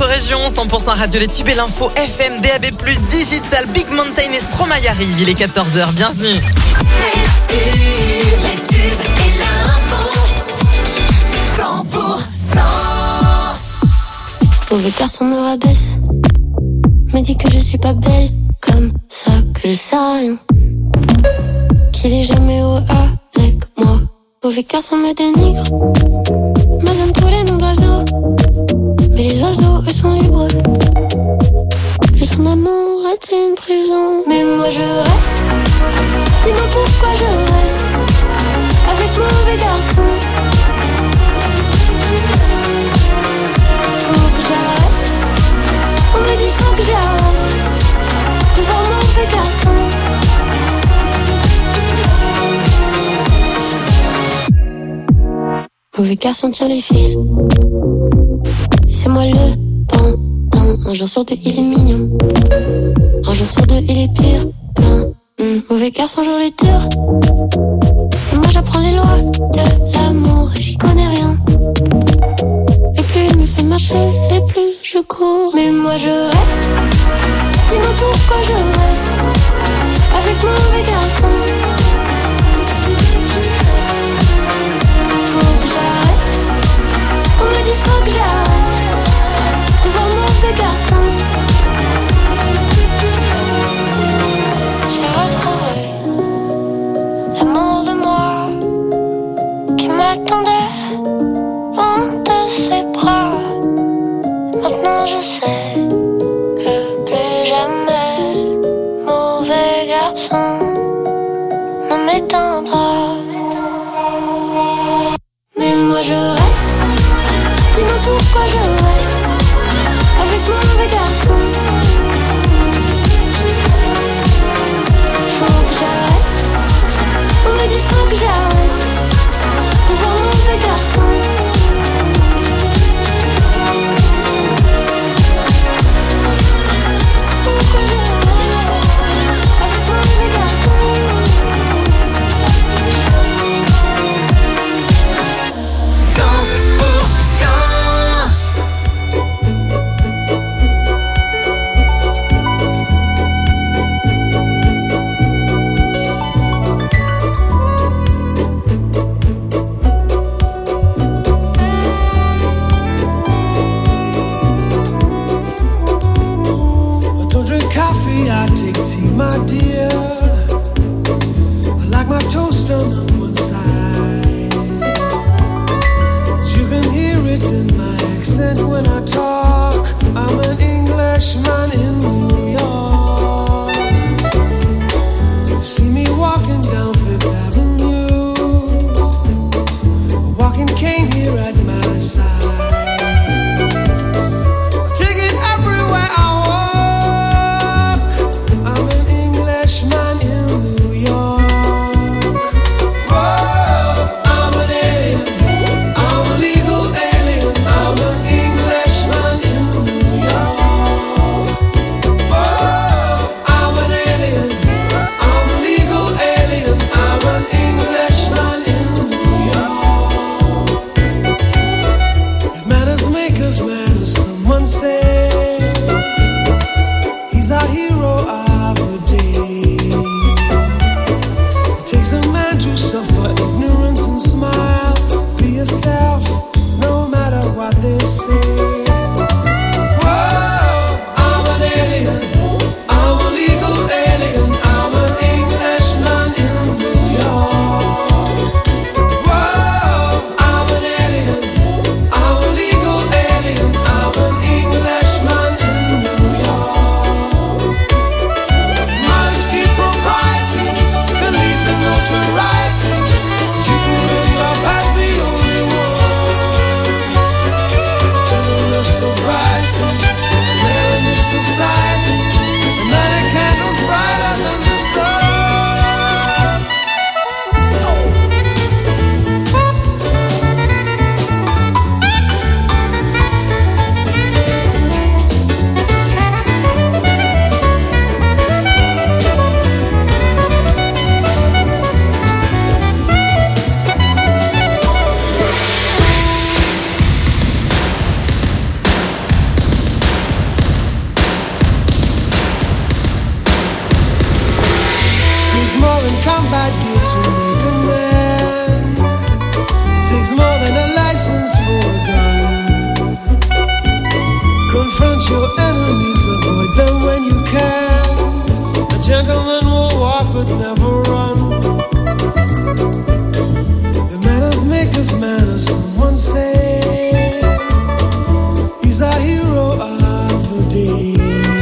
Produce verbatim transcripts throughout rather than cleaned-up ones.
votre région. cent pour cent radio, les tubes et l'info F M, D A B plus, digital, Big Mountain et Stromae arrivent. Il est quatorze heures, bienvenue. Les tubes, les tubes et l'info cent pour cent. Mauvais garçon me rabaisse, me dit que je suis pas belle, comme ça que je sais rien, qu'il est jamais heureux avec moi. Mauvais garçon me dénigre, me donne tous les noms d'oiseaux, mais les oiseaux eux sont libres. Lui son amour est une prison, mais moi je reste. Dis-moi pourquoi je reste avec mauvais garçon. Faut que j'arrête, on me dit faut que j'arrête de voir mauvais garçon. Mauvais garçon tire les fils, et c'est moi le pantin. Un jour sur deux il est mignon, un jour sur deux il est pire qu'un mmh. Mauvais garçon joue les tours, et moi j'apprends les lois de l'amour et j'y connais rien. Et plus il me fait marcher, et plus je cours. Mais moi je reste, dis-moi pourquoi je reste avec mauvais garçon. On me dit faut que j'arrête de voir mauvais garçon. J'ai retrouvé l'amour de moi qui m'attendait loin de ses bras. Maintenant je sais que plus jamais mauvais garçon ne m'éteindra. Mais moi je reste, dis-moi pourquoi je reste avec mauvais garçon. Faut que j'arrête, on me dit faut que j'arrête de voir mauvais garçon. Tea, my dear, I like my toast on one side. You can hear it in my accent when I talk. I'm an Englishman in New York. You see me walking down Fifth Avenue, a walking cane here at my side. Take it everywhere I man in New York. Whoa, I'm an alien, I'm a legal alien, I'm an Englishman in New York. Whoa, I'm an alien, I'm a legal alien, I'm an Englishman in New York. If manners make us manners, someone say he's our hero of the day. Takes a man to suffer ignorance and smile. Be yourself, no matter what they say. Whoa, I'm an alien, I'm a legal alien, I'm an Englishman in New York. Whoa, I'm an alien, I'm a legal alien, I'm an Englishman in New York. Modesty, propriety, beliefs and notoriety. You couldn't love as the only one. enemies, avoid them when you can. A gentleman will walk but never run. The manners make of manners, someone say. He's a hero of the day.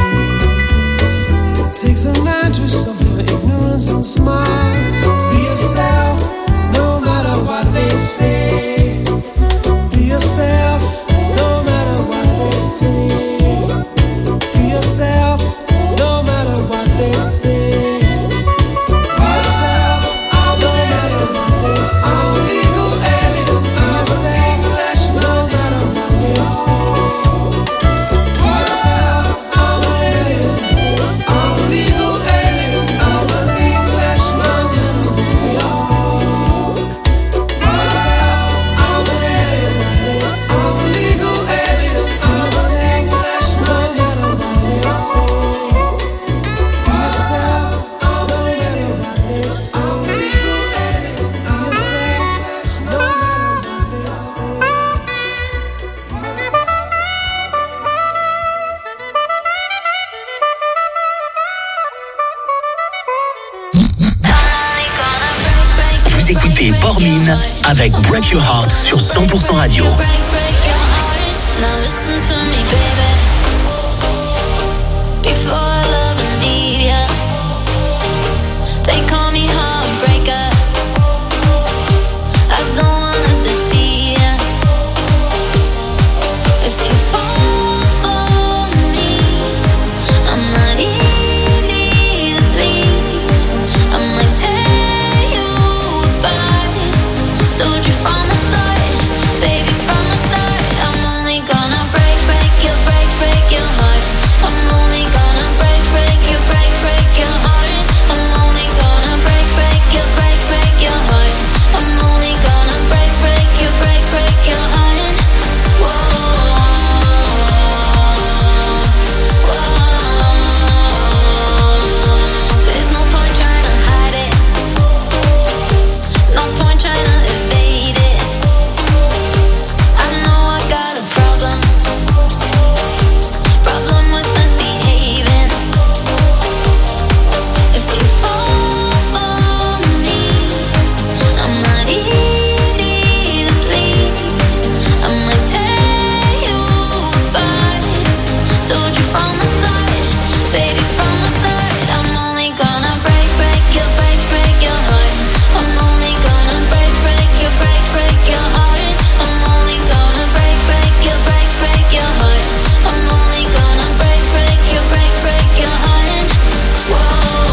It takes a man to suffer ignorance and smile. Be yourself, no matter what they say. Be yourself, no matter what they say. Be yourself, no matter what they say. Be yourself, no matter what they say. I'm a legal alien, I'm an Englishman, no matter what they say. Be yourself, I'm an alien, I'm a legal alien, I'm an Englishman, no matter what they say. Be yourself, I'm an alien, I'm a legal alien, I'm an Englishman, no matter what they say. Be yourself, I'm an alien, I'm a legal alien, I'm an Englishman, no matter what they say. Vous écoutez Bormin avec Break Your Heart sur cent pour cent Radio. Now listen to me, baby. Before I love and leave ya, they call me heartbreaker. I don't wanna deceive ya. If you fall for me, I'm not easy to please. I might tear you apart. Told you from the start, baby, from the start. I'm only gonna break, break your, break, break your heart. I'm only gonna break, break your, break, break your heart. I'm only gonna break, break your, break, break your heart. I'm only gonna break, break your, break, break your heart. Whoa, whoa. There's no point trying to hide it. No point trying to evade it. I know I got a problem. Problem with misbehaving. If you fall for me, I'm not easy to please. I might tear you apart. Told you from the start, baby, from the start. I'm only gonna break, break your, break, break your heart. I'm only gonna break, break your, break, break your heart. I'm only gonna break, break your, break, break your heart. I'm only gonna break, break your, break, break your heart. Whoa,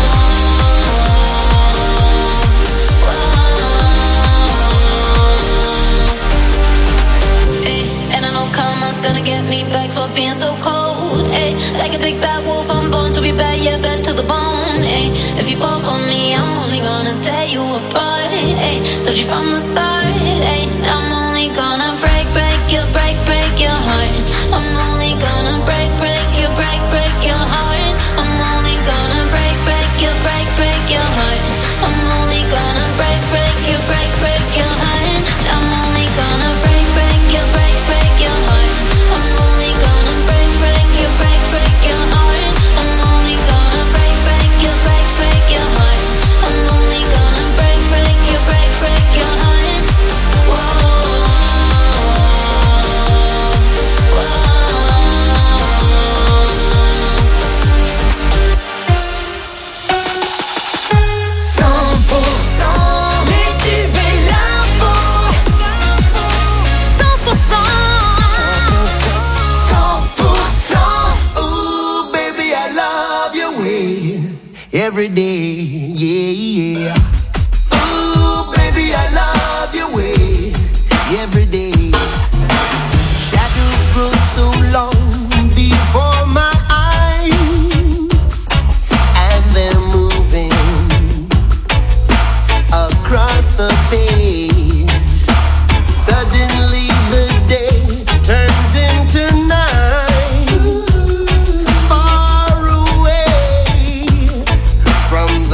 whoa. Ay, and I know karma's gonna get me back for being so cold. Ay, like a big bad wolf, I'm born to be bad, yeah, bad to the bone. Ay, if you fall for me, I'm only gonna tear you apart. Ay, told you from the start. Ay, I'm only gonna break, break your, break, break your heart. I'm only gonna break, break your, break, break your heart. I'm only gonna break, break your, break, break your heart. I'm only gonna break, break your, break, break your heart. I'm only gonna break, break your, break, break your heart. I'm only gonna break, break your, break, break your heart. I'm only gonna break, break your, break, break your heart. I'm only gonna break, break your, break, break your heart. Whoa, cent pour cent, les tubes et l'info. cent pour cent, cent pour cent. Ooh, baby, I love your way every day, yeah, yeah. Ooh, baby, I love your way every day. Shadows grow so long before my eyes, and they're moving across the page. Suddenly the day turns into night, far away from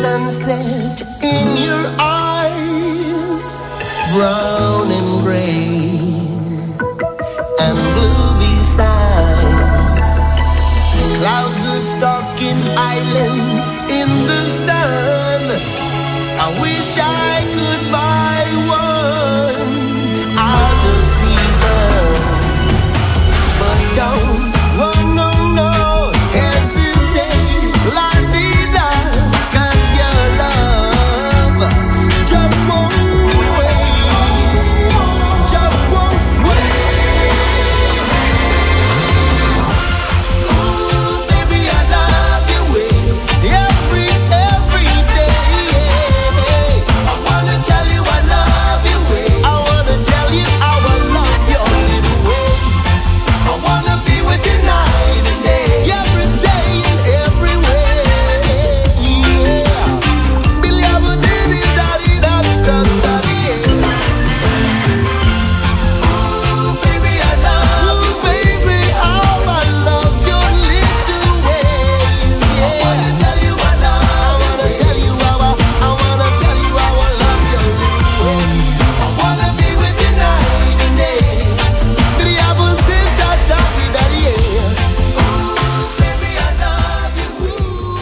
sunset in your eyes, brown and gray and blue besides. Clouds are stalking islands in the sun. I wish I could buy one out of season, but don't, oh no, no, hesitate, la vida, 'cause your love just won't wait, just won't wait. Ooh, baby, I love your way, every, every day. I wanna tell you I love your way, I wanna tell you how I love your little ways. I wanna be with you night and day, every day and every way. Yeah. Billy, I would do it, daddy, that's the study. Ooh, baby, I love you, baby, how I love your little ways. Yeah. I wanna tell you I love, I wanna tell you how I, I wanna tell you how I love your little ways. I wanna be with you night and day. Billy, I would sit that daddy, daddy, yeah. Ooh, baby, I love you, ooh,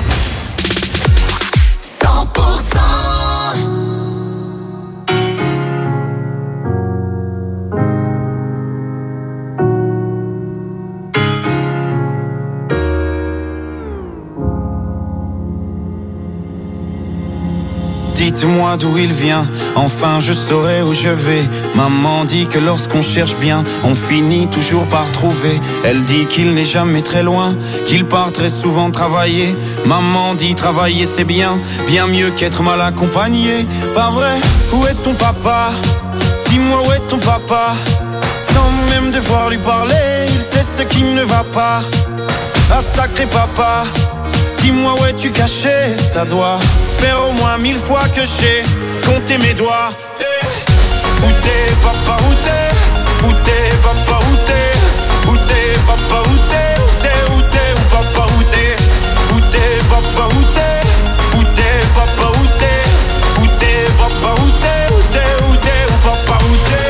baby. cent pour cent. Dites-moi d'où il vient, enfin je saurai où je vais. Maman dit que lorsqu'on cherche bien, on finit toujours par trouver. Elle dit qu'il n'est jamais très loin, qu'il part très souvent travailler. Maman dit travailler c'est bien, bien mieux qu'être mal accompagné. Pas vrai? Où est ton papa? Dis-moi où est ton papa? Sans même devoir lui parler, il sait ce qui ne va pas. Ah sacré papa, dis-moi où es-tu caché? Ça doit faire au moins mille fois que j'ai compté mes doigts. Hey. Où t'es papa, où t'es? Où t'es papa, où t'es? Où t'es papa, où t'es? Où t'es, où t'es, où papa, où t'es? Où t'es papa, où t'es? Où t'es papa, où t'es? Où t'es papa, où t'es? Où t'es, où t'es, où papa, où t'es?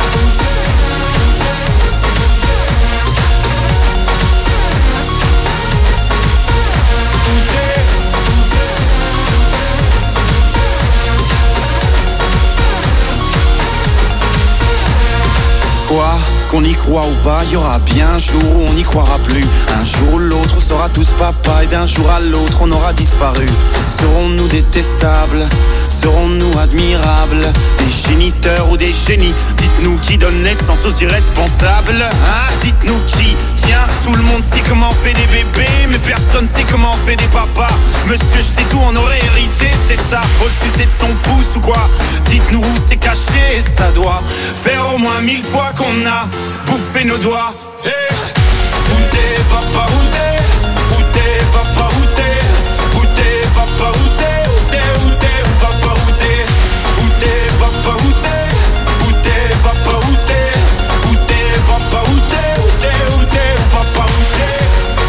Quoi? Qu'on y croit ou pas, il y aura bien un jour où on n'y croira plus. Un jour ou l'autre, on sera tous papa, et d'un jour à l'autre, on aura disparu. Serons-nous détestables? Serons-nous admirables? Des géniteurs ou des génies? Dites-nous qui donne naissance aux irresponsables, hein? Dites-nous qui? Tiens, tout le monde sait comment on fait des bébés, mais personne sait comment on fait des papas. Monsieur, je sais tout, on aurait hérité, c'est ça. Faut le sucer de son pouce ou quoi? Dites-nous où c'est caché, ça doit faire au moins mille fois qu'on a bouffé nos doigts. Hey. Où t'es papa, où t'es? Où t'es papa, où t'es? Où t'es papa, où t'es? Où t'es, où t'es, où papa, où t'es? Où t'es papa, où t'es? Où t'es papa, où t'es? Où t'es papa, où t'es? Où t'es, où t'es, où papa, où t'es?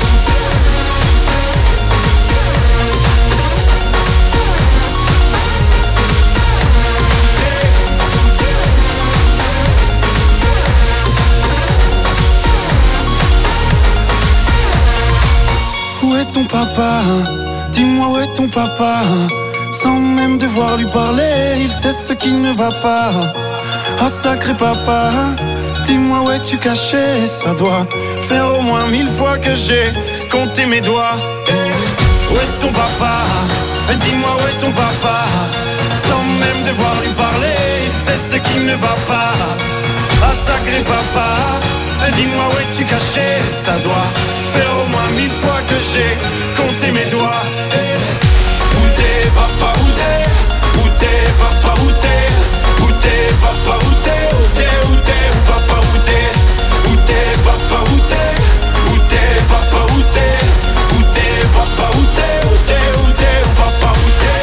Où est ton papa? Dis-moi où est ton papa? Sans même devoir lui parler, il sait ce qui ne va pas. Ah sacré papa, dis-moi où es-tu caché? Ça doit faire au moins mille fois que j'ai compté mes doigts. Hey. Où est ton papa? Dis-moi où est ton papa? Sans même devoir lui parler, il sait ce qui ne va pas. Ah sacré papa, dis-moi où es-tu caché? Ça doit faire au moins mille fois que j'ai compté mes doigts. Hey. Où t'es papa, où t'es? Où t'es papa, où t'es? Où t'es papa, où t'es? Où t'es, où t'es, où papa, où t'es? Où t'es papa, où t'es? Où t'es papa, où t'es? Où t'es papa, où t'es? Où t'es, où t'es, où papa, où t'es?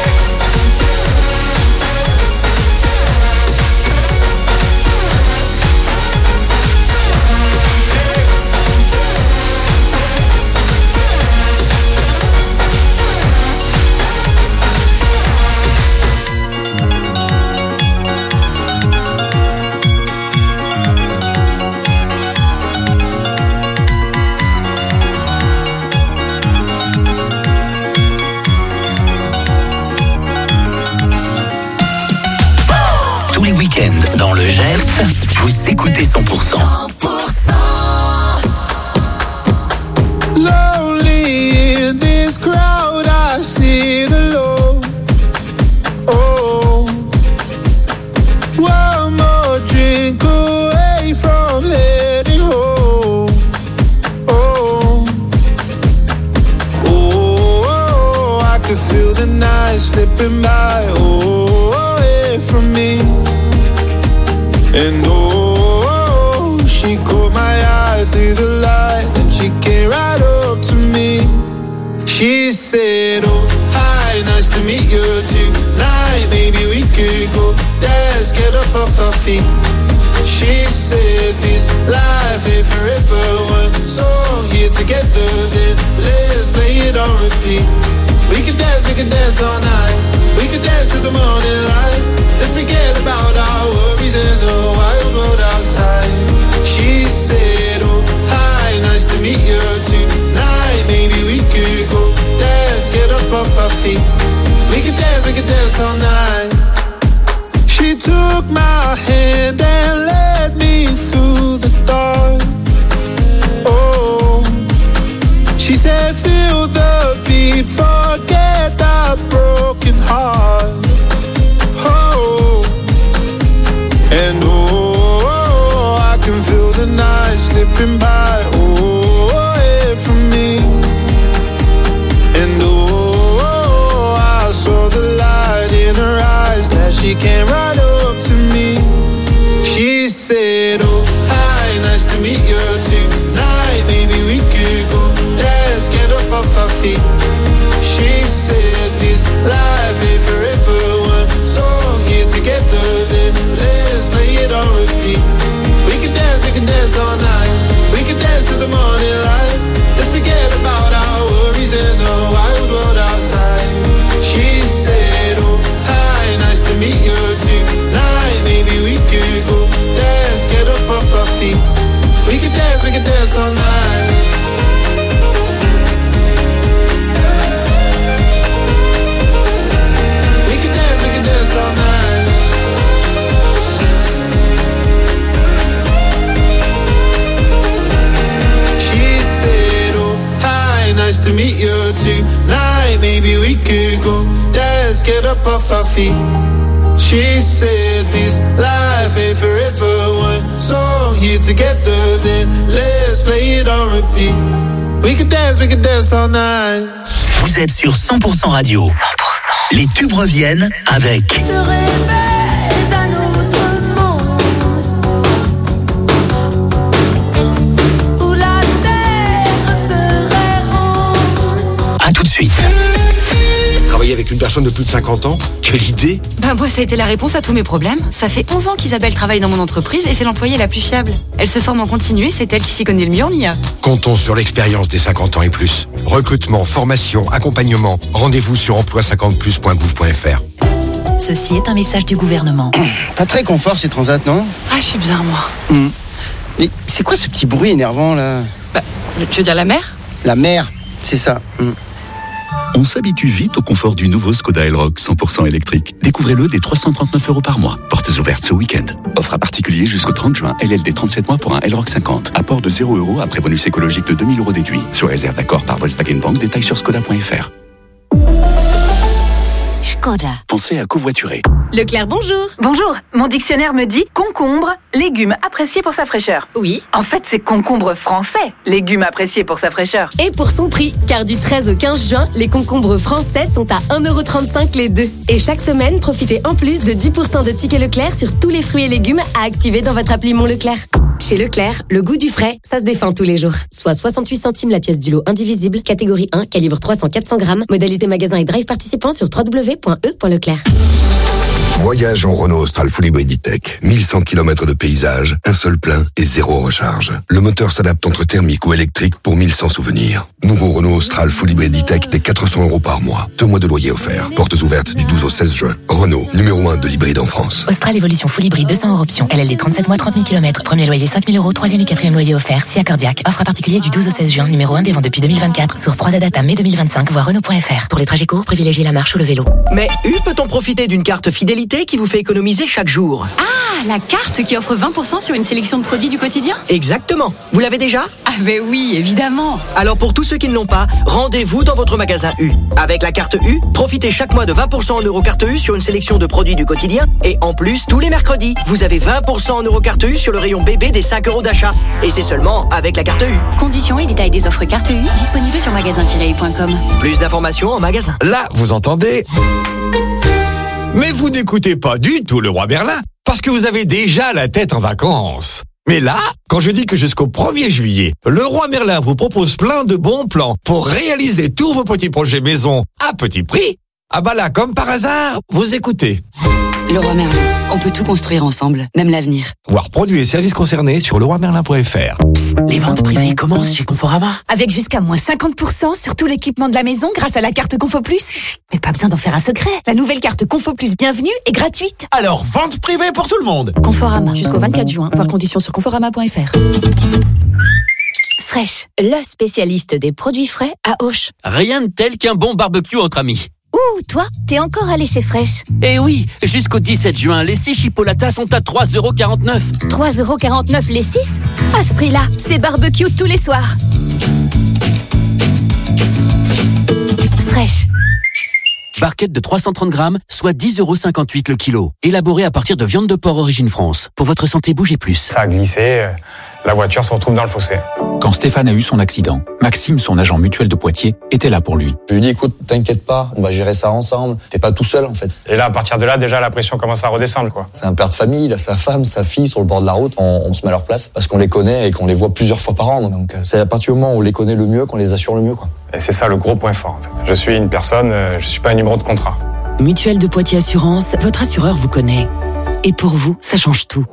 de Gers, vous écoutez cent pour cent. cent pour cent. Lonely in this crowd, I sit alone. Oh, one more drink away from heading home. Oh, oh, I can feel the night slipping by. Oh, away from me. And oh, she caught my eye through the light, and she came right up to me. She said, oh, hi, nice to meet you tonight. Maybe we could go dance, get up off our feet. She said, this life ain't forever. One song here together, then let's play it on repeat. We could dance, we could dance all night. We could dance till the morning light. Let's forget about our worries and the wild world outside. She said, oh, hi, nice to meet you tonight. Maybe we could go dance, get up off our feet. We could dance, we could dance all night. She took my hand and led me through the dark. Oh, she said, feel the beat, forget our broken heart. Oh, and oh, I can feel the night slipping by. Oh, away from me. And oh, I saw the light in her eyes, that she came right up to me. She said, oh, hi, nice to meet you tonight. Maybe we could go dance, get up off our feet. She said, this life ain't forever. One song here together, then let's play it on repeat. We can dance, we can dance all night. We can dance till the morning light. Let's forget about our worries and the wild world outside. She said, oh, hi, nice to meet you tonight. Maybe we could go dance, get up off our feet. We can dance, we can dance all night. We can dance, we can dance all night. She said, oh, hi, nice to meet you tonight. Maybe we could go dance, get up off our feet. She said, this life ain't forever. One song here together, then let's play it on repeat. We can dance, we can dance all night. Vous êtes sur cent pour cent Radio. cent pour cent. Les tubes reviennent avec Je rêvais d'un autre monde où la terre serait ronde. À tout de suite. Travailler avec une personne de plus de cinquante ans? Quelle idée! Bah moi ça a été la réponse à tous mes problèmes. Ça fait onze ans qu'Isabelle travaille dans mon entreprise et c'est l'employée la plus fiable. Elle se forme en continu et c'est elle qui s'y connaît le mieux en I A. Comptons sur l'expérience des cinquante ans et plus. Recrutement, formation, accompagnement. Rendez-vous sur emploi cinquante plus point gouv point f r. Ceci est un message du gouvernement. Pas très confort ces transats, non? Ah, je suis bien, moi. Mmh. Mais c'est quoi ce petit bruit énervant là? Bah, tu veux dire la mer? La mer, c'est ça. Mmh. On s'habitue vite au confort du nouveau Skoda Elroq cent pour cent électrique. Découvrez-le dès trois cent trente-neuf euros par mois. Portes ouvertes ce week-end. Offre à particulier jusqu'au trente juin. L L D trente-sept mois pour un Elroq cinquante. Apport de zéro euros après bonus écologique de deux mille euros déduit. Sur réserve d'accord par Volkswagen Bank. Détails sur skoda point f r. Skoda. Pensez à covoiturer. Leclerc, bonjour. Bonjour. Mon dictionnaire me dit concombre, légume apprécié pour sa fraîcheur. Oui. En fait, c'est concombre français, légume apprécié pour sa fraîcheur. Et pour son prix, car du treize au quinze juin, les concombres français sont à un euro trente-cinq les deux. Et chaque semaine, profitez en plus de dix pour cent de tickets Leclerc sur tous les fruits et légumes à activer dans votre appli Mon Leclerc. Chez Leclerc, le goût du frais, ça se défend tous les jours. Soit soixante-huit centimes la pièce du lot indivisible, catégorie un, calibre trois cents à quatre cents grammes, modalité magasin et drive participant sur w w w point e point leclerc. Voyage en Renault Austral Full Hybrid E-Tech. mille cent kilomètres de paysage, un seul plein et zéro recharge. Le moteur s'adapte entre thermique ou électrique pour mille cent souvenirs. Nouveau Renault Austral Full Hybrid E-Tech dès quatre cents euros par mois. Deux mois de loyer offert. Portes ouvertes du douze au seize juin. Renault, numéro un de l'hybride en France. Austral Evolution Full Hybrid deux cents euros option. L L D trente-sept mois, trente mille kilomètres. Premier loyer cinq mille euros. Troisième et quatrième loyer offert. Si accordiaque. Offre à particulier du douze au seize juin. Numéro un des ventes depuis deux mille vingt-quatre. Source trois à date à mai deux mille vingt-cinq. Voir Renault point F R. Pour les trajets courts, privilégiez la marche ou le vélo. Mais U peut-on profiter d'une carte fidélité qualité qui vous fait économiser chaque jour. Ah, la carte qui offre vingt pour cent sur une sélection de produits du quotidien ? Exactement. Vous l'avez déjà ? Ah ben oui, évidemment. Alors pour tous ceux qui ne l'ont pas, rendez-vous dans votre magasin U. Avec la carte U, profitez chaque mois de vingt pour cent en Eurocarte U sur une sélection de produits du quotidien. Et en plus, tous les mercredis, vous avez vingt pour cent en Eurocarte U sur le rayon bébé des cinq euros d'achat. Et c'est seulement avec la carte U. Conditions et détails des offres carte U disponibles sur magasin tiret u point com. Plus d'informations en magasin. Là, vous entendez ? Mais vous n'écoutez pas du tout le roi Merlin, parce que vous avez déjà la tête en vacances. Mais là, quand je dis que jusqu'au premier juillet, le roi Merlin vous propose plein de bons plans pour réaliser tous vos petits projets maison à petit prix, ah bah là, comme par hasard, vous écoutez. Le roi Merlin, on peut tout construire ensemble, même l'avenir. Voir produits et services concernés sur le roi merlin point f r. Les ventes privées commencent chez Conforama. Avec jusqu'à moins cinquante pour cent sur tout l'équipement de la maison grâce à la carte Confo Plus. Chut, mais pas besoin d'en faire un secret. La nouvelle carte Confo Plus Bienvenue est gratuite. Alors, vente privée pour tout le monde. Conforama, jusqu'au vingt-quatre juin. Voir conditions sur conforama point f r. Fresh, le spécialiste des produits frais à Auch. Rien de tel qu'un bon barbecue entre amis. Ouh, toi, t'es encore allé chez Fresh. Eh oui, jusqu'au dix-sept juin, les six chipolatas sont à trois euros quarante-neuf. trois euros quarante-neuf les six ? À ce prix-là, c'est barbecue tous les soirs. Fresh. Barquette de trois cent trente grammes, soit dix euros cinquante-huit le kilo. Élaboré à partir de viande de porc origine France. Pour votre santé, bougez plus. Ça a glissé, la voiture se retrouve dans le fossé. Quand Stéphane a eu son accident, Maxime, son agent mutuel de Poitiers, était là pour lui. Je lui ai dit, écoute, t'inquiète pas, on va gérer ça ensemble. T'es pas tout seul, en fait. Et là, à partir de là, déjà, la pression commence à redescendre, quoi. C'est un père de famille, il a sa femme, sa fille sur le bord de la route. On, on se met à leur place parce qu'on les connaît et qu'on les voit plusieurs fois par an. Donc, c'est à partir du moment où on les connaît le mieux qu'on les assure le mieux, quoi. Et c'est ça le gros point fort, en fait. Je suis une personne, je suis pas un numéro de contrat. Mutuelle de Poitiers Assurance, votre assureur vous connaît. Et pour vous, ça change tout.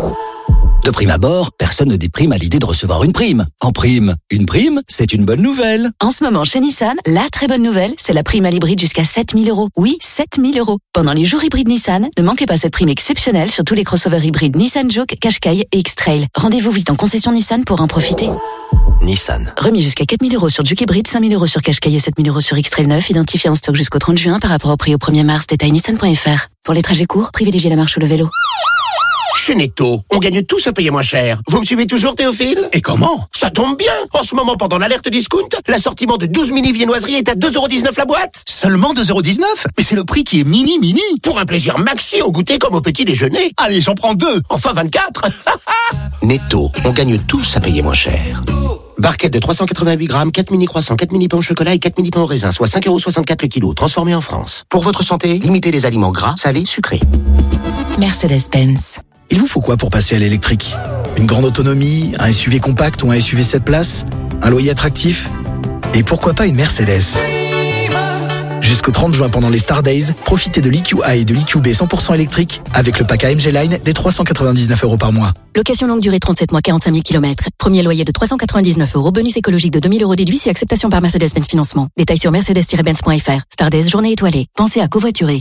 De prime abord, personne ne déprime à l'idée de recevoir une prime. En prime, une prime, c'est une bonne nouvelle. En ce moment, chez Nissan, la très bonne nouvelle, c'est la prime à l'hybride jusqu'à sept mille euros. Oui, sept mille euros. Pendant les jours hybrides Nissan, ne manquez pas cette prime exceptionnelle sur tous les crossovers hybrides Nissan Juke, Qashqai et X-Trail. Rendez-vous vite en concession Nissan pour en profiter. Nissan. Remis jusqu'à quatre mille euros sur Juke hybride, cinq mille euros sur Qashqai et sept mille euros sur X-Trail neuf, identifié en stock jusqu'au trente juin par rapport au prix au premier mars. Détail nissan point f r. Pour les trajets courts, privilégiez la marche ou le vélo. Chez Netto, on gagne tous à payer moins cher. Vous me suivez toujours, Théophile? Et comment? Ça tombe bien. En ce moment, pendant l'alerte discount, l'assortiment de douze mini viennoiseries est à deux euros dix-neuf la boîte. Seulement deux euros dix-neuf? Mais c'est le prix qui est mini mini. Pour un plaisir maxi au goûter comme au petit déjeuner. Allez, j'en prends deux. Enfin vingt-quatre. Netto, on gagne tous à payer moins cher. Barquette de trois cent quatre-vingt-huit grammes, quatre mini croissants, quatre mini pains au chocolat et quatre mini pains au raisin, soit cinq euros soixante-quatre le kilo, transformés en France. Pour votre santé, limitez les aliments gras, salés, sucrés. Mercedes-Benz. Il vous faut quoi pour passer à l'électrique? Une grande autonomie, un S U V compact ou un S U V sept places? Un loyer attractif? Et pourquoi pas une Mercedes? Jusqu'au trente juin pendant les Star Days, profitez de l'E Q A et de l'E Q B cent pour cent électrique avec le pack A M G Line des trois cent quatre-vingt-dix-neuf euros par mois. Location longue durée trente-sept mois, quarante-cinq mille kilomètres. Premier loyer de trois cent quatre-vingt-dix-neuf euros. Bonus écologique de deux mille euros déduit si acceptation par Mercedes-Benz Financement. Détails sur mercedes tiret benz point f r. Star Days, journée étoilée. Pensez à covoiturer.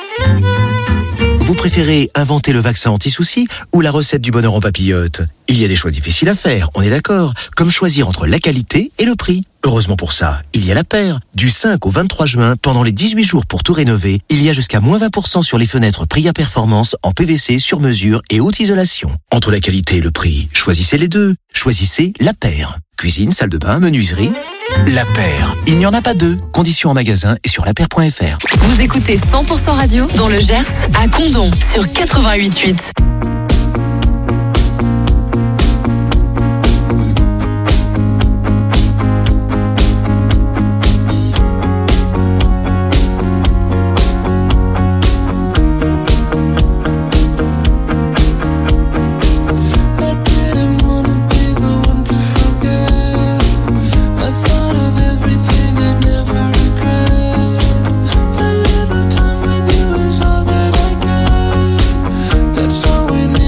Vous préférez inventer le vaccin anti-soucis ou la recette du bonheur en papillote? Il y a des choix difficiles à faire, on est d'accord, comme choisir entre la qualité et le prix. Heureusement pour ça, il y a La Paire. Du cinq au vingt-trois juin, pendant les dix-huit jours pour tout rénover, il y a jusqu'à moins vingt pour cent sur les fenêtres Priya Performance en P V C sur mesure et haute isolation. Entre la qualité et le prix, choisissez les deux. Choisissez La Paire. Cuisine, salle de bain, menuiserie. La Paire. Il n'y en a pas deux. Conditions en magasin et sur la paire point f r. Vous écoutez cent pour cent radio dans le Gers à Condom sur quatre-vingt-huit huit. That's all we need.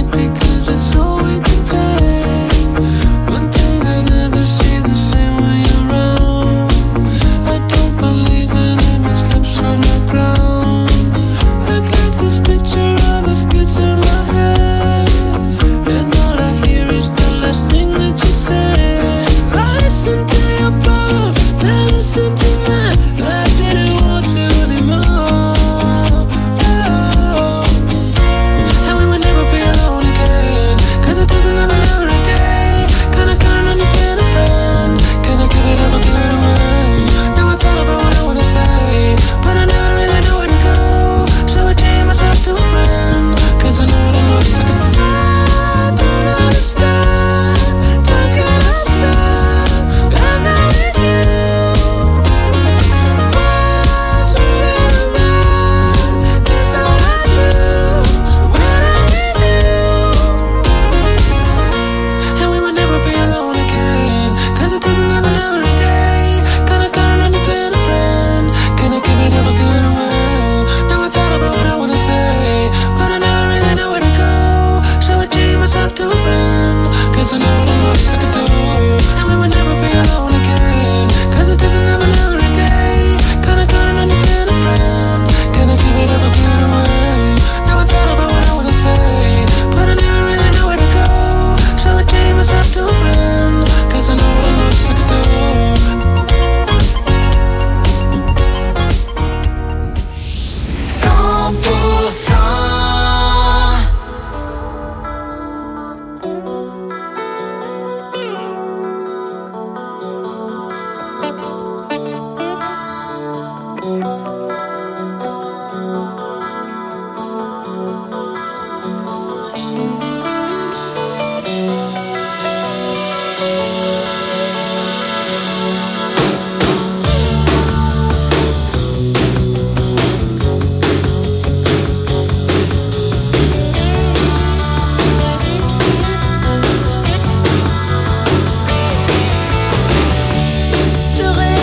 Je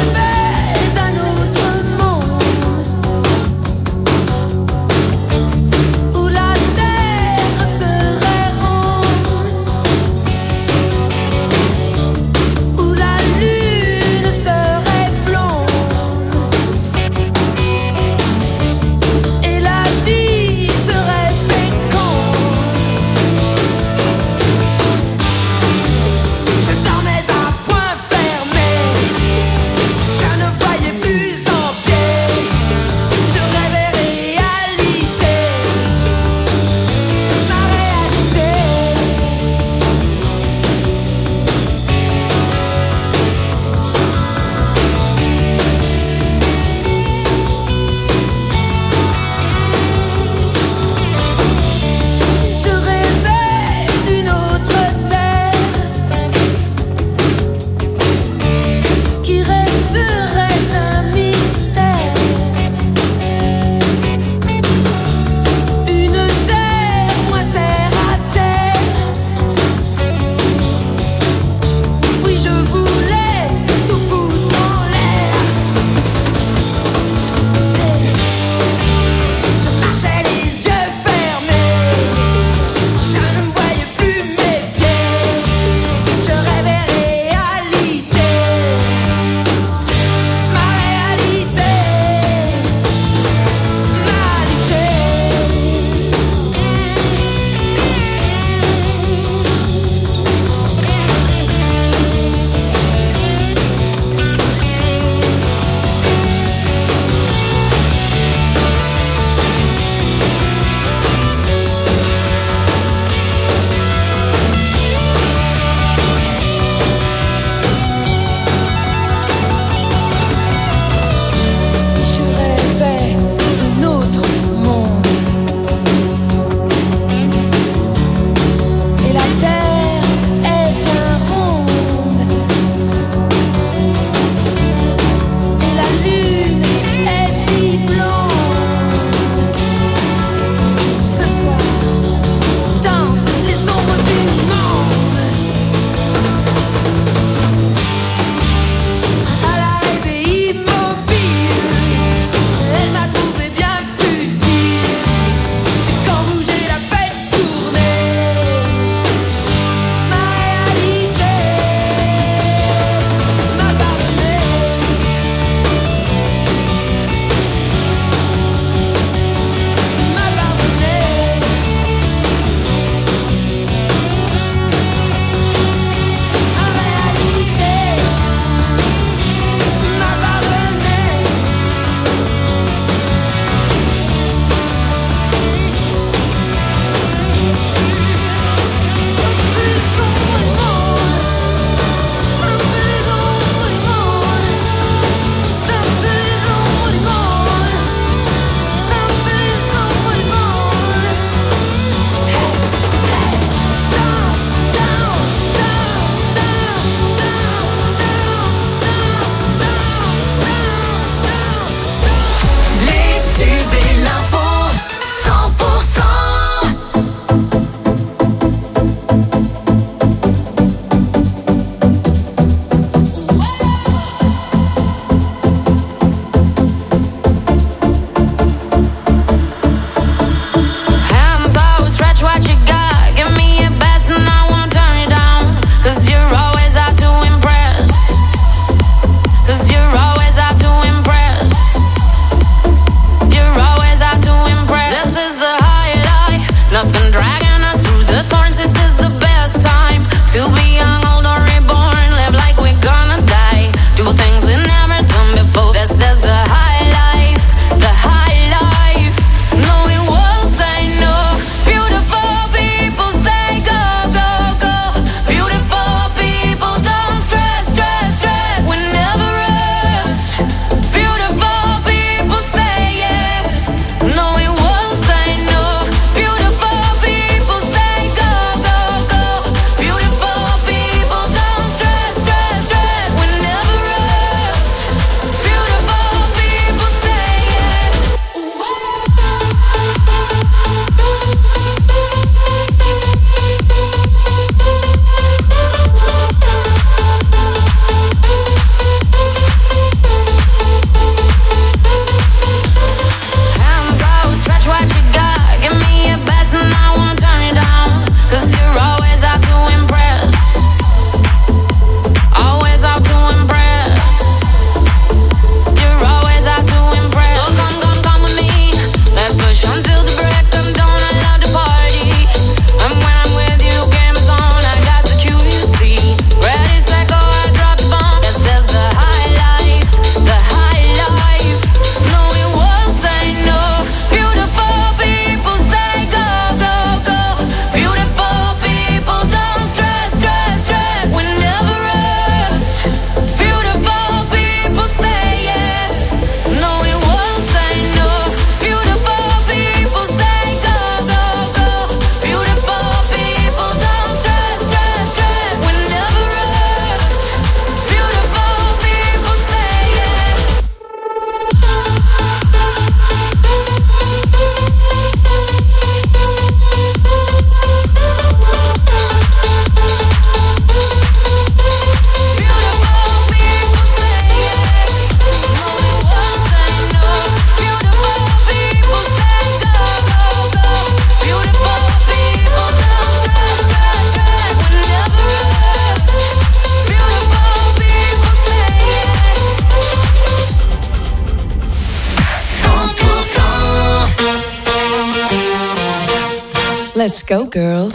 Let's go, girls.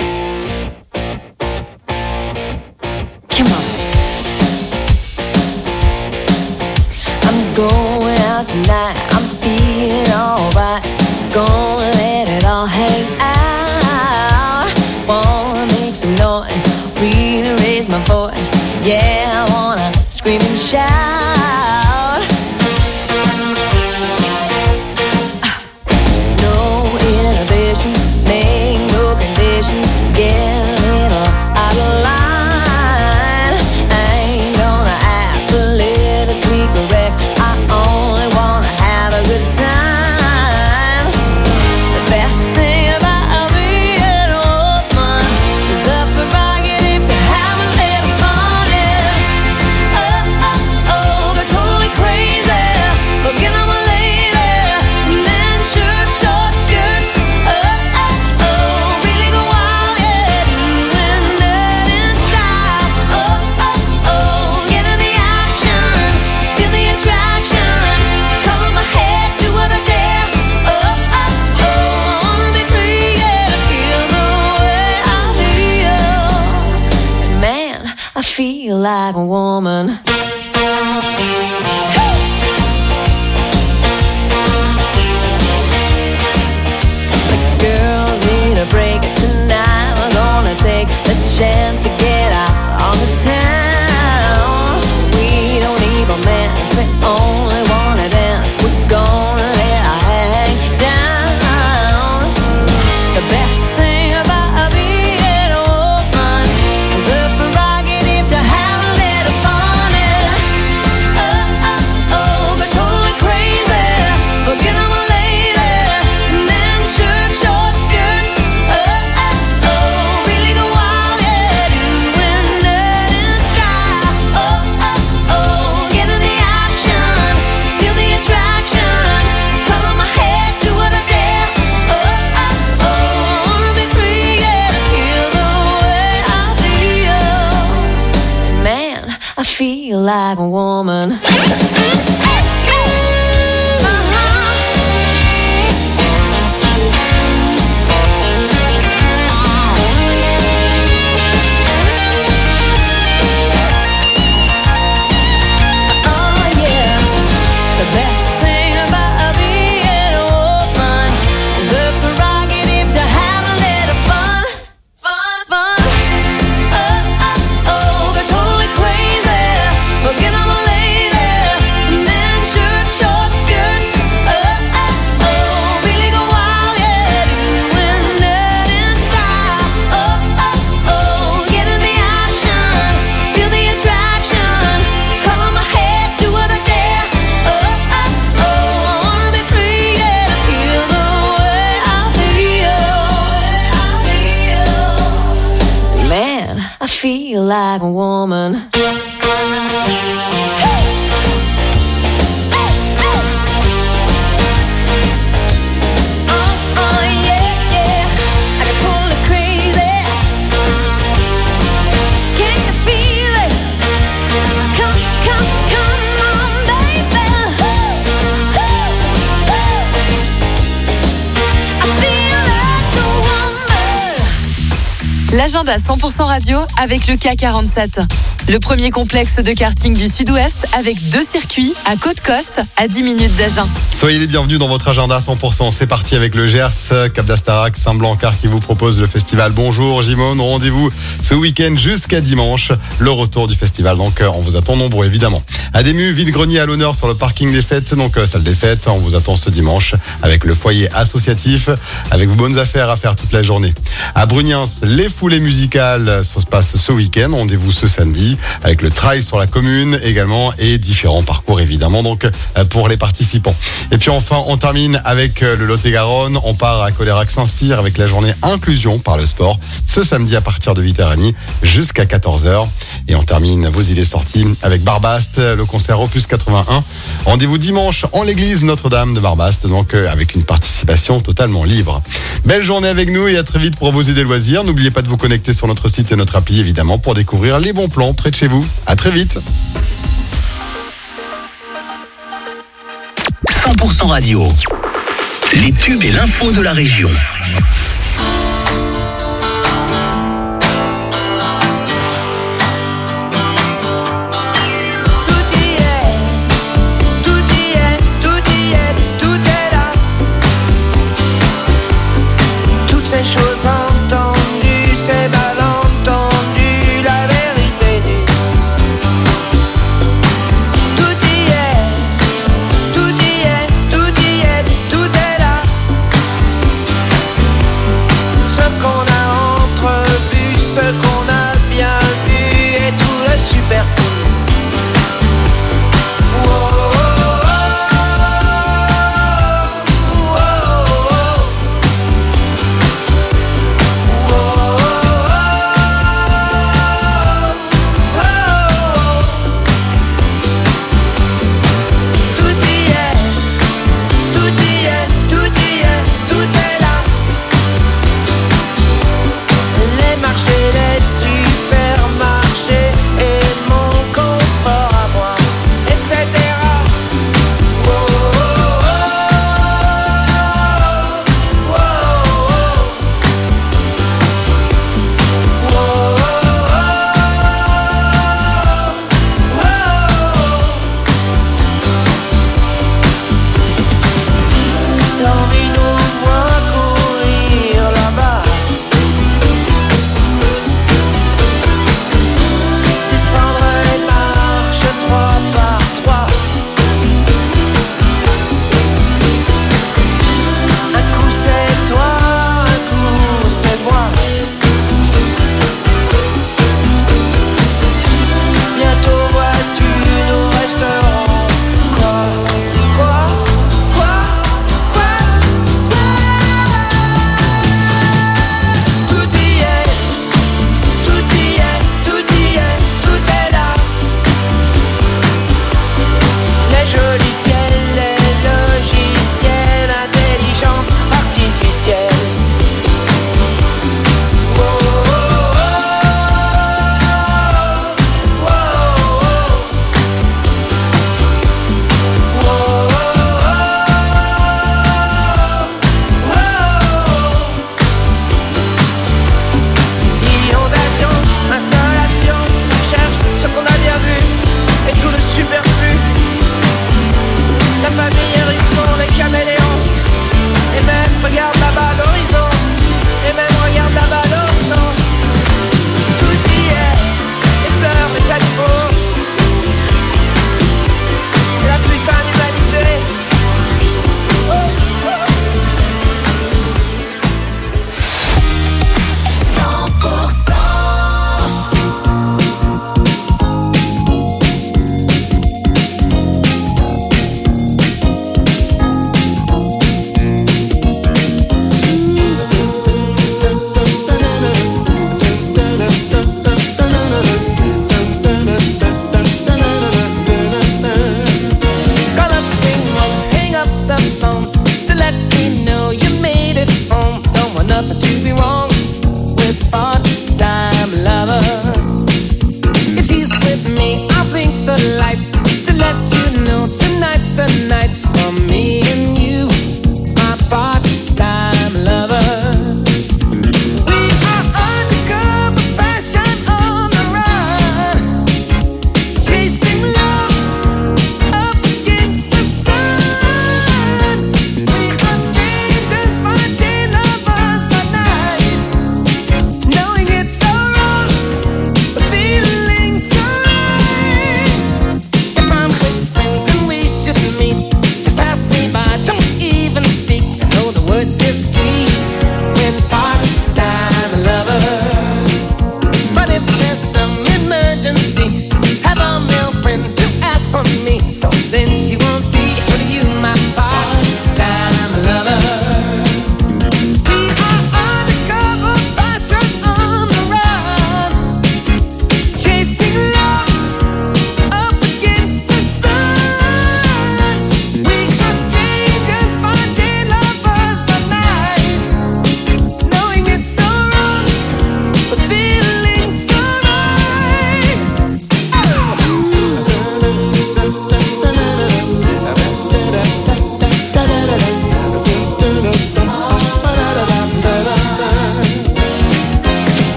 Come on. I'm going out tonight. I'm feeling alright. Gonna let it all hang out. Wanna make some noise, really raise my voice. Yeah, I wanna scream and shout. No inhibitions, make no conditions. Get a little out of line. I ain't gonna act politically correct. I only wanna have a good time. The best thing about being a woman is the prerogative to have a little fun. Yeah. Oh, oh, oh, go totally crazy. Forget I'm a lady. Men, shirt, short skirts. Oh, oh, oh, really go wild. Yeah, doing that in style. Oh, oh, oh, get in the action. Feel the attraction. Color my head, do what I dare. Oh, oh, oh, I wanna be free, yeah, to feel the way I feel. Man, I feel like a woman. The girls need a break tonight. We're gonna take the chance to get out on the town. We don't need romance, we only wanna dance. We're gonna let our hang down. The best thing about being a woman is the prerogative to have a little fun. Yeah. Oh, oh, oh, go totally crazy. Forget I'm a lady. Men, shirt, short skirts. Oh, oh, oh, really go wild. Yeah, doing that in style. Oh, oh, oh, get in the action. Feel the attraction. Color my head, do what I dare. Oh, oh, oh, I wanna be free, yeah, to feel the way I feel. Man, I feel like a woman. Oh yeah, the best thing about being a woman is the prerogative to have a little fun, fun, fun. Oh, oh, oh, go totally crazy. Forget I'm a lady. Men, shirt, short skirts. Oh, oh, oh, really go wild, yeah, doing that in style. Oh, oh, oh, get in the action. Feel the attraction. Color my head, do what I dare. Oh, oh, oh, I wanna be free, yeah, to feel the way I feel. Man, I feel like a woman. Oh, oh, yeah, yeah, I got totally crazy. Can you feel it? Come, come, come on, baby. I feel like a woman. L'agenda cent pour cent radio avec le K quarante-sept. Le premier complexe de karting du Sud-Ouest avec deux circuits à Côte-Coste à dix minutes d'Agen. Soyez les bienvenus dans votre agenda cent pour cent. C'est parti avec le Gers, Cap d'Astarac, Saint-Blancard qui vous propose le festival. Bonjour Jimone, rendez-vous ce week-end jusqu'à dimanche. Le retour du festival, donc on vous attend nombreux évidemment. À Dému, vide-grenier à l'honneur sur le parking des fêtes, donc salle des fêtes. On vous attend ce dimanche avec le foyer associatif, avec vos bonnes affaires à faire toute la journée. À Bruniens, les foulées musicales, ça se passe ce week-end. Rendez-vous ce samedi avec le trail sur la commune également et différents parcours évidemment donc pour les participants. Et puis enfin on termine avec le Lot-et-Garonne. On part à Colérac-Saint-Cyr avec la journée inclusion par le sport ce samedi à partir de huit heures trente jusqu'à quatorze heures. Et on termine vos idées sorties avec Barbaste, le concert Opus quatre-vingt-un. Rendez-vous dimanche en l'église Notre-Dame de Barbaste, donc avec une participation totalement libre. Belle journée avec nous et à très vite pour vos idées loisirs. N'oubliez pas de vous connecter sur notre site et notre appli évidemment pour découvrir les bons plans près de chez vous. À très vite. cent pour cent radio. Les tubes et l'info de la région.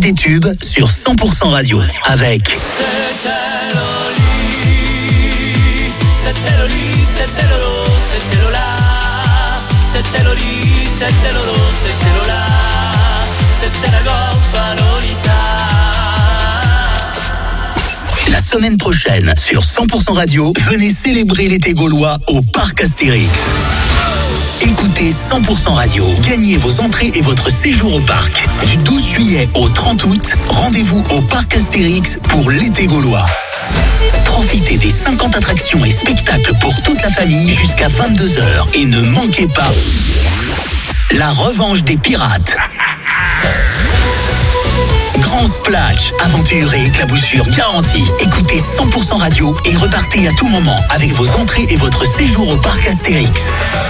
des tubes sur cent pour cent radio. Avec C'était Loli, c'était Loli, c'était Lolo, c'était Lola. C'était Loli, c'était Lolo, c'était Lola. C'était la Golfa Lolita. la semaine prochaine sur cent pour cent radio, venez célébrer l'été gaulois au Parc Astérix. Écoutez cent pour cent radio, gagnez vos entrées et votre séjour au parc. Du douze juillet au trente août, rendez-vous au Parc Astérix pour l'été gaulois. Profitez des cinquante attractions et spectacles pour toute la famille jusqu'à vingt-deux heures. Et ne manquez pas la revanche des pirates. Grand splash, aventure et éclaboussure garantie. Écoutez cent pour cent radio et repartez à tout moment avec vos entrées et votre séjour au Parc Astérix.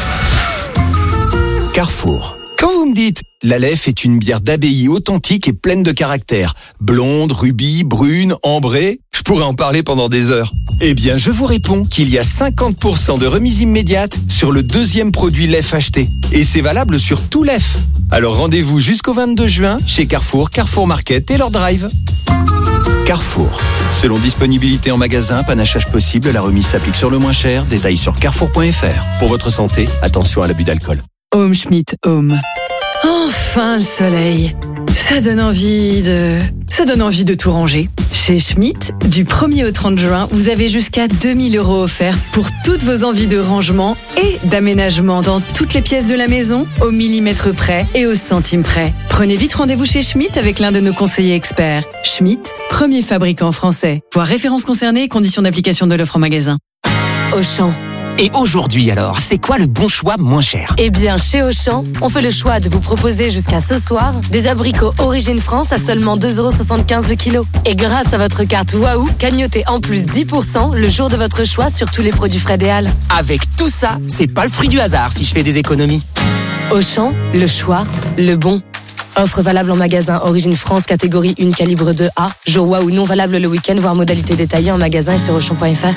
Carrefour. Quand vous me dites « La Leffe est une bière d'abbaye authentique et pleine de caractère, blonde, rubis, brune, ambrée », je pourrais en parler pendant des heures. Eh bien, je vous réponds qu'il y a cinquante pour cent de remise immédiate sur le deuxième produit Leffe acheté. Et c'est valable sur tout Leffe. Alors rendez-vous jusqu'au vingt-deux juin chez Carrefour, Carrefour Market et leur drive. Carrefour. Selon disponibilité en magasin, panachage possible, la remise s'applique sur le moins cher. Détails sur carrefour point f r. Pour votre santé, attention à l'abus d'alcool. Home Schmidt Home. Enfin le soleil. Ça donne envie de... Ça donne envie de tout ranger. Chez Schmidt, du premier au trente juin, vous avez jusqu'à deux mille euros offerts pour toutes vos envies de rangement et d'aménagement dans toutes les pièces de la maison, au millimètre près et au centime près. Prenez vite rendez-vous chez Schmidt avec l'un de nos conseillers experts. Schmidt, premier fabricant français. Voir références concernées et conditions d'application de l'offre en magasin. Auchan. Et aujourd'hui alors, c'est quoi le bon choix moins cher? Eh bien, chez Auchan, on fait le choix de vous proposer jusqu'à ce soir des abricots Origine France à seulement deux euros soixante-quinze le kilo. Et grâce à votre carte Waouh, cagnotez en plus dix pour cent le jour de votre choix sur tous les produits Fred et Al. Avec tout ça, c'est pas le fruit du hasard si je fais des économies. Auchan, le choix, le bon. Offre valable en magasin Origine France catégorie un calibre deux A. Jour Waouh non valable le week-end, voire modalité détaillée en magasin et sur auchan point f r.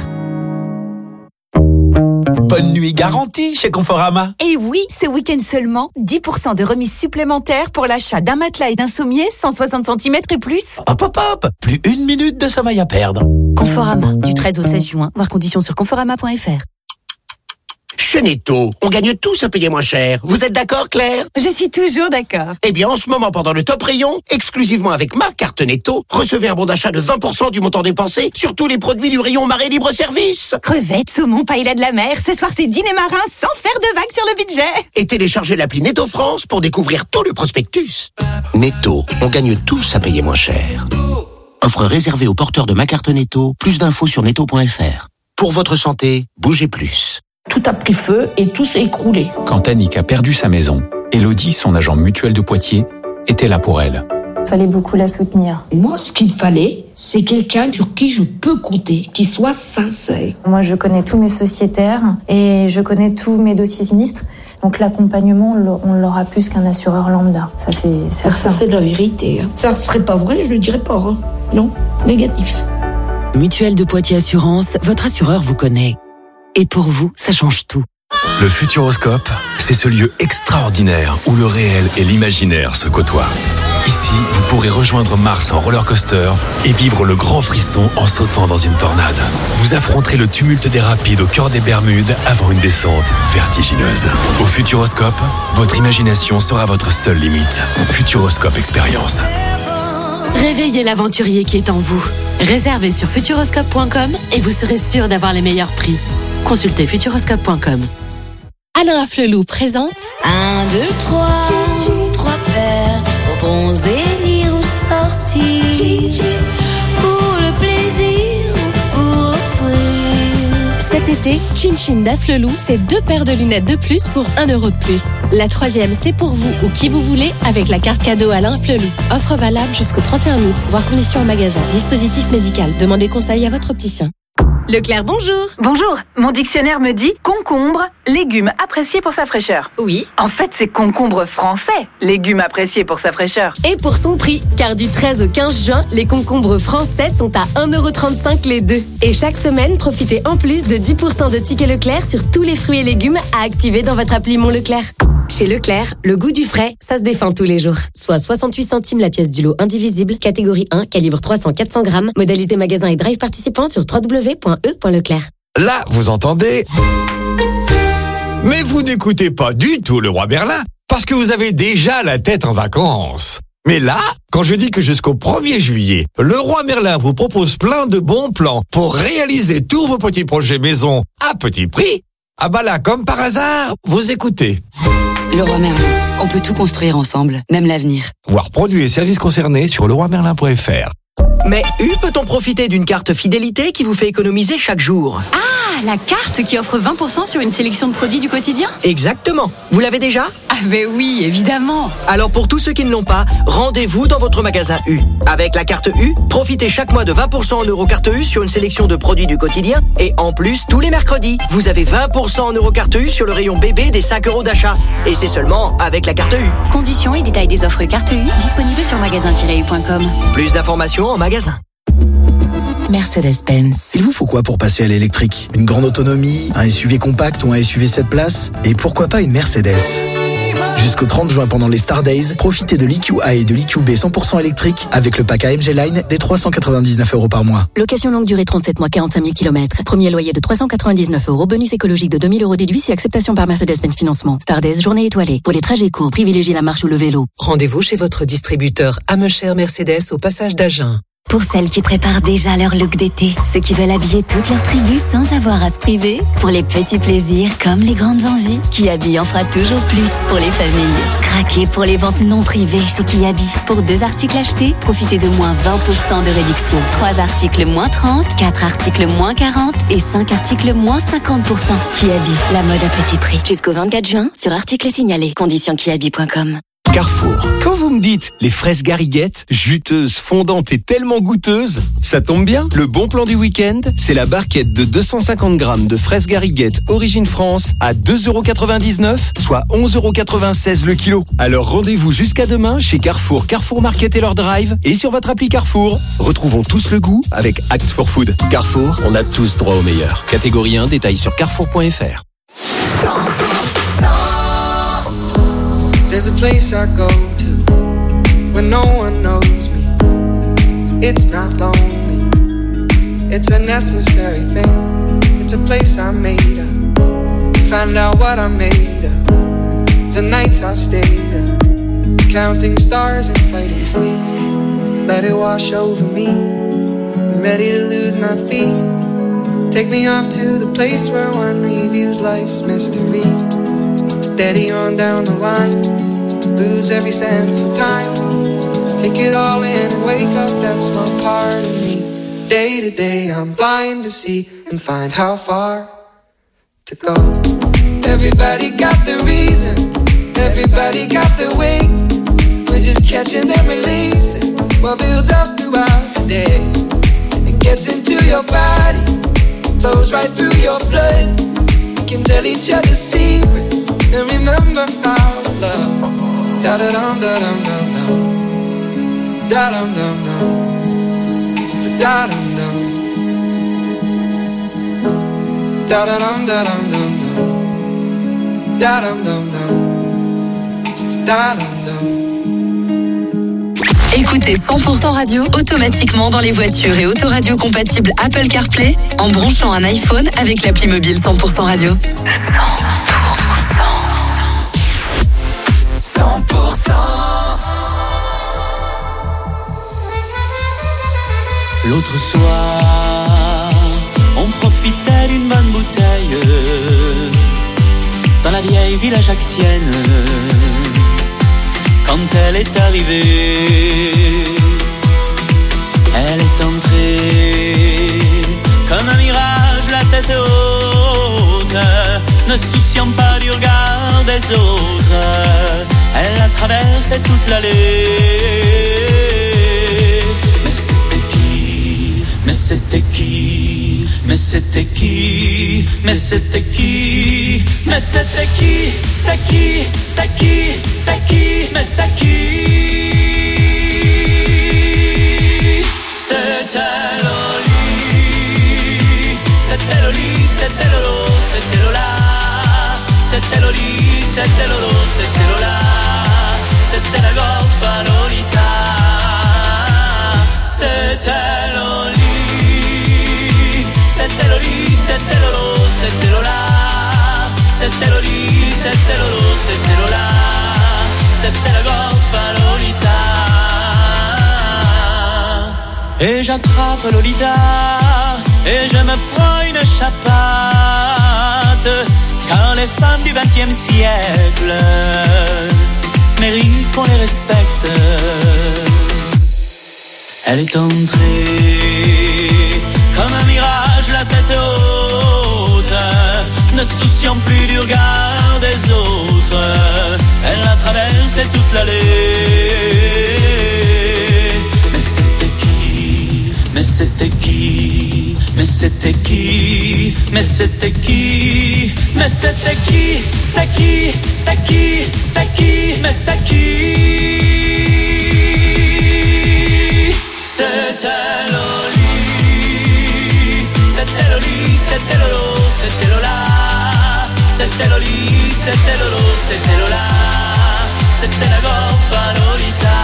Bonne nuit garantie chez Conforama. Et oui, ce week-end seulement, dix pour cent de remise supplémentaire pour l'achat d'un matelas et d'un sommier cent soixante centimètres et plus. Hop hop hop, plus une minute de sommeil à perdre. Conforama, du treize au seize juin, voir conditions sur conforama point f r. Chez Netto, on gagne tous à payer moins cher. Vous êtes d'accord, Claire? Je suis toujours d'accord. Eh bien, en ce moment, pendant le top rayon, exclusivement avec ma carte Netto, recevez un bon d'achat de vingt pour cent du montant dépensé sur tous les produits du rayon Marée Libre Service. Crevettes, saumon, paella de la mer, ce soir c'est dîner marin sans faire de vagues sur le budget. Et téléchargez l'appli Netto France pour découvrir tout le prospectus. Netto, on gagne tous à payer moins cher. Offre réservée aux porteurs de ma carte Netto. Plus d'infos sur netto point f r. Pour votre santé, bougez plus. Tout a pris feu et tout s'est écroulé. Quand Annick a perdu sa maison, Elodie, son agent mutuel de Poitiers, était là pour elle. Il fallait beaucoup la soutenir. Moi, ce qu'il fallait, c'est quelqu'un sur qui je peux compter, qui soit sincère. Moi, je connais tous mes sociétaires et je connais tous mes dossiers sinistres. Donc l'accompagnement, on l'aura plus qu'un assureur lambda. Ça, c'est certain. Ça, c'est de la vérité. Ça ne serait pas vrai, je ne le dirais pas. Hein. Non, négatif. Mutuelle de Poitiers Assurance, votre assureur vous connaît. Et pour vous, ça change tout. Le Futuroscope, c'est ce lieu extraordinaire où le réel et l'imaginaire se côtoient. Ici, vous pourrez rejoindre Mars en roller coaster et vivre le grand frisson en sautant dans une tornade. Vous affronterez le tumulte des rapides au cœur des Bermudes avant une descente vertigineuse. Au Futuroscope, votre imagination sera votre seule limite. Futuroscope Expérience. Réveillez l'aventurier qui est en vous. Réservez sur futuroscope point com et vous serez sûr d'avoir les meilleurs prix. Consultez futuroscope point com. Alain Afflelou présente Un, deux, trois, trois paires, bonbons et lire ou sortir, pour le plaisir ou pour offrir. Cet été, Chin Chin d'Afflelou, c'est deux paires de lunettes de plus pour un euro de plus. La troisième, c'est pour vous ou qui vous voulez avec la carte cadeau Alain Afflelou. Offre valable jusqu'au trente et un août. Voir conditions en magasin. Dispositif médical. Demandez conseil à votre opticien. Leclerc, bonjour. Bonjour. Mon dictionnaire me dit concombre, légume apprécié pour sa fraîcheur. Oui. En fait, c'est concombre français, légume apprécié pour sa fraîcheur. Et pour son prix, car du treize au quinze juin, les concombres français sont à un euro trente-cinq les deux. Et chaque semaine, profitez en plus de dix pour cent de tickets Leclerc sur tous les fruits et légumes à activer dans votre appli Mon Leclerc. Chez Leclerc, le goût du frais, ça se défend tous les jours. Soit soixante-huit centimes la pièce du lot indivisible, catégorie un, calibre trois cents à quatre cents grammes, modalité magasin et drive participant sur w w w point e point leclerc. Là, vous entendez? Mais vous n'écoutez pas du tout le roi Merlin, parce que vous avez déjà la tête en vacances. Mais là, quand je dis que jusqu'au premier juillet, le roi Merlin vous propose plein de bons plans pour réaliser tous vos petits projets maison à petit prix, ah bah là, comme par hasard, vous écoutez. Le roi Merlin, on peut tout construire ensemble, même l'avenir. Voir produits et services concernés sur le roi merlin point f r. Mais U peut-on profiter d'une carte fidélité qui vous fait économiser chaque jour? Ah, la carte qui offre vingt pour cent sur une sélection de produits du quotidien? Exactement. Vous l'avez déjà? Ah ben oui, évidemment. Alors pour tous ceux qui ne l'ont pas, rendez-vous dans votre magasin U. Avec la carte U, profitez chaque mois de vingt pour cent en Eurocarte U sur une sélection de produits du quotidien. Et en plus, tous les mercredis, vous avez vingt pour cent en Eurocarte U sur le rayon bébé des cinq euros d'achat. Et c'est seulement avec la carte U. Conditions et détails des offres carte U disponibles sur magasin tiret u point com. Plus d'informations en magasin. Mercedes-Benz. Il vous faut quoi pour passer à l'électrique? Une grande autonomie, un S U V compact ou un S U V sept places? Et pourquoi pas une Mercedes? Jusqu'au trente juin pendant les Star Days, profitez de l'E Q A et de l'E Q B cent pour cent électrique avec le pack A M G Line des trois cent quatre-vingt-dix-neuf euros par mois. Location longue durée trente-sept mois, quarante-cinq mille kilomètres. Premier loyer de trois cent quatre-vingt-dix-neuf euros. Bonus écologique de deux mille euros déduit si acceptation par Mercedes-Benz Financement. Star Days, journée étoilée. Pour les trajets courts, privilégiez la marche ou le vélo. Rendez-vous chez votre distributeur Amecher Mercedes au passage d'Agen. Pour celles qui préparent déjà leur look d'été, ceux qui veulent habiller toute leur tribu sans avoir à se priver, pour les petits plaisirs comme les grandes envies, Kiabi en fera toujours plus pour les familles. Craquez pour les ventes non privées chez Kiabi. Pour deux articles achetés, profitez de moins vingt pour cent de réduction. Trois articles moins trente, quatre articles moins quarante et cinq articles moins cinquante pour cent. Kiabi, la mode à petit prix. Jusqu'au vingt-quatre juin sur articles signalés. Conditions kiabi point com. Carrefour. Quand vous me dites les fraises gariguettes, juteuses, fondantes et tellement goûteuses, ça tombe bien. Le bon plan du week-end, c'est la barquette de deux cent cinquante grammes de fraises gariguettes Origine France à deux euros quatre-vingt-dix-neuf, soit onze euros quatre-vingt-seize le kilo. Alors rendez-vous jusqu'à demain chez Carrefour, Carrefour Market et leur drive et sur votre appli Carrefour. Retrouvons tous le goût avec Act for Food. Carrefour, on a tous droit au meilleur. Catégorie un, détail sur carrefour point f r. There's a place I go to when no one knows me. It's not lonely, it's a necessary thing. It's a place I made up, find out what I made of. The nights I've stayed up, counting stars and fighting sleep. Let it wash over me, I'm ready to lose my feet. Take me off to the place where one reviews life's mystery. Steady on down the line, lose every sense of time. Take it all in and wake up, that's my part of me. Day to day I'm blind to see and find how far to go. Everybody got the reason, everybody got the way. We're just catching and releasing what builds up throughout the day. It gets into your body, flows right through your blood. We can tell each other secrets and remember our love. Da da dum da dum dum dum, da dum dum dum, da dum dum, da da dum da dum dum dum, da dum dum dum, da dum dum. Écoutez cent pour cent radio automatiquement dans les voitures et autoradio compatible Apple CarPlay en branchant un iPhone avec l'appli mobile cent pour cent radio. cent pour cent. cent pour cent. L'autre soir, on profitait d'une bonne bouteille dans la vieille ville ajaxienne. Quand elle est arrivée, elle est entrée comme un mirage, la tête haute, ne souciant pas du regard des autres. Elle a traversé toute l'allée. Mais c'était qui? Mais c'était qui? Mais c'était qui? Mais c'était qui? Mais c'était qui? C'est qui? C'est qui? C'est qui? Mais c'est qui? C'était Loli. C'était Loli, c'était Lolo, c'était Lola. C'était Loli, c'était Lolo, c'était C'était Loli, c'était Loli, c'était Lolo, c'était Lola. C'était Loli, c'était Lolo, c'était Lola. C'était la goffa Lolita. Et j'attrape Lolita et je me prends une chapate. Car les femmes du vingtième siècle méritent qu'on les respecte. Elle est entrée comme un mirage, la tête haute, ne se souciant plus du regard des autres. Elle a traversé toute l'allée. Mais c'était qui? Mais c'était qui? Mais c'était qui? Mais c'était qui? Mais c'était qui? C'est qui? C'est qui? C'est qui? Mais c'est qui? C'était Loli, c'était Loli, c'était Lolo, c'était Lola. C'était Loli, c'était Lolo, c'était Lola. C'était la goffa Lolita.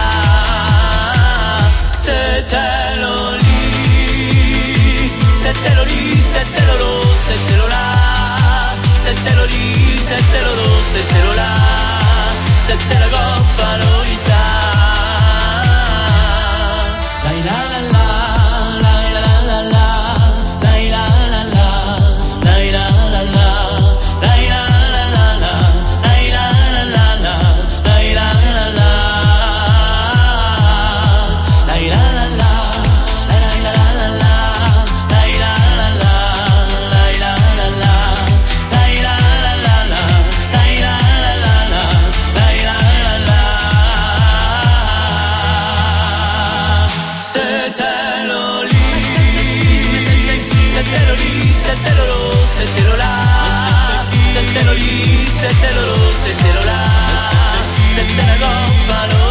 C'était Loli, c'était Loli, c'était Lolo, c'était Lola. C'était Loli, c'était Lolo, c'était Lola. C'était la goffa Lolita. La la la la, la la la la, la la la la, la la la la, la la la la, la la la la, la la la la, la la la la, la la la la, la la la la, la la la la, la la la la, la la la la, la la la la. C'était Loli, c'était Loli, c'était Lolo, c'était Lola. C'était Loli, c'était Lolo, c'était Lola. C'était la goffa Lolita.